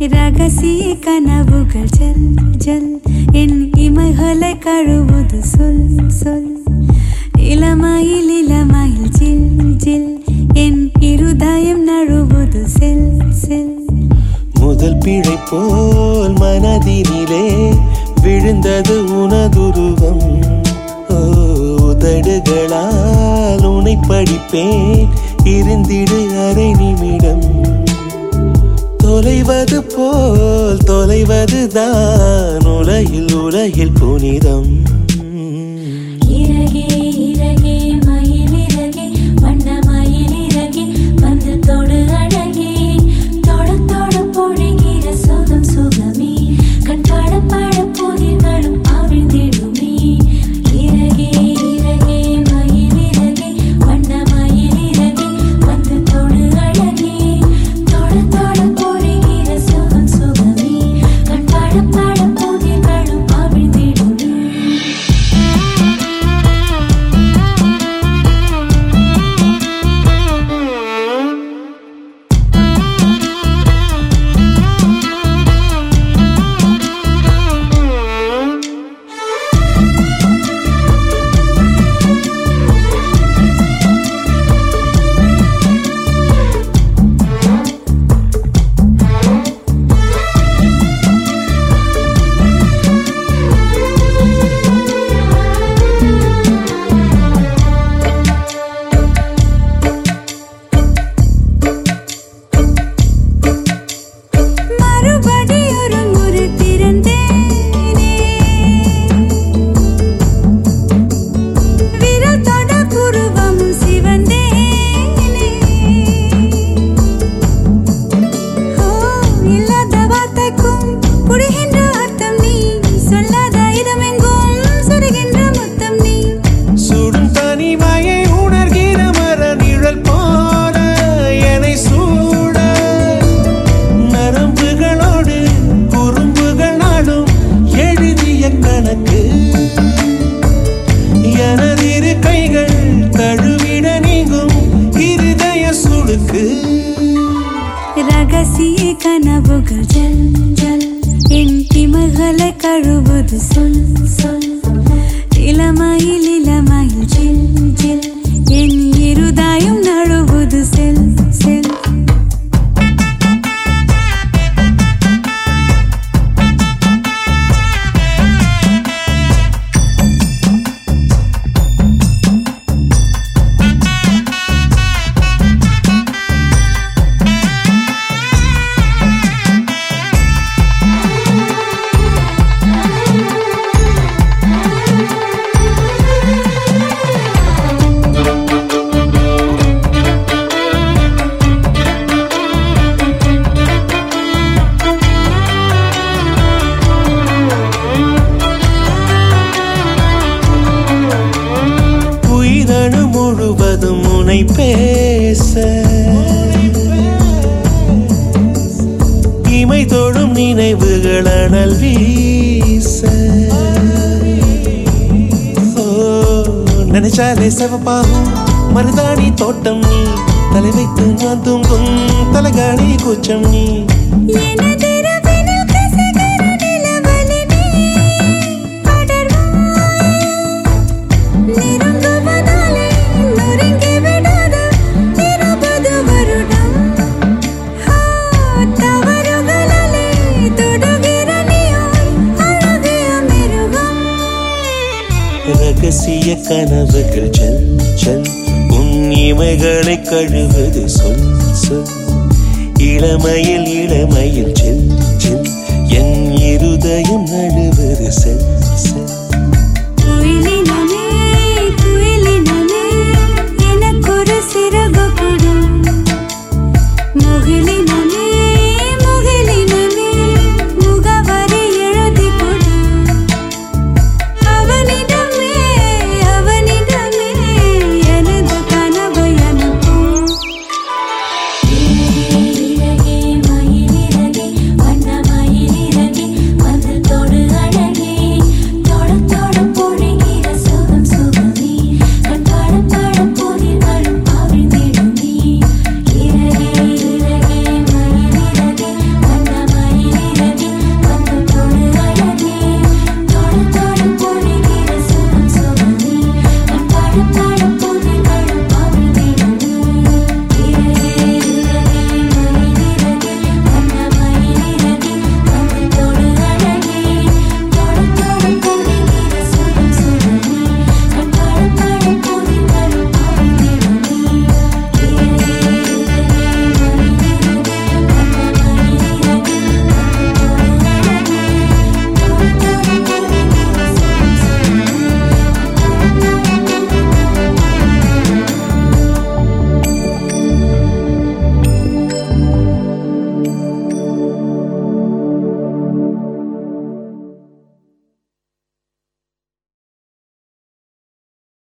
ரகசிய கனவுகள் ஜல் ஜல் என் இமைகளை கழுவுது சொல் சொல் இளமையில் இளமையில் ஜில் ஜில் என் இருதயம் நழுவுது செல் செல் முதல் பிழை போல் மனதினிலே விழுந்தது உனதுருவம் உதடுகளால் உனை படிப்பேன் இருந்திடு அரை நிமிடம் தொலைவது போல் தொலைவதுதான் உலகில் உலகில் புனிதம் இறகே இறகே மயில் இறகே வண்ண மயில் இறகே வந்து தொடு அழகே தொட தொட பொழிகிற சுகம் சுகமே கண் பட பட புதிர்களும் அவிழ்ந்திடுமே இறகே இறகே மயில் இறகே வண்ண மயில் இறகே வந்து தொடு அழகே தொட தொட பொழிகிற சுகம் சுகமே கண் பட பட புதிர்களும் அவிழ்ந்திடுமே ரகசிய கனவுகள் ஜல் ஜல் என் இமைகளை கழுவுது சொல் சொல் இளமையில் இளமையில் ஜில் ஜில் என் இருதயம் நழுவுது செல் செல் முழுவதும் உனை பேச இமை தொடும் நினைவுகள் அனல் வீச நினைச்சாலே சிவப்பாகும் மருதாணி தோட்டம் நீ தலை வைத்து நான் தூங்கும் தலகாணி கூச்சம் நீ ரகசிய கனவுகள் ஜல் ஜல் உன் இமைகளை கழுவது சொல் சொல் இளமையில் இளமையில் ஜெல் ஜெல் என் இருதயம் நழுவது செல் செல் பரப்பா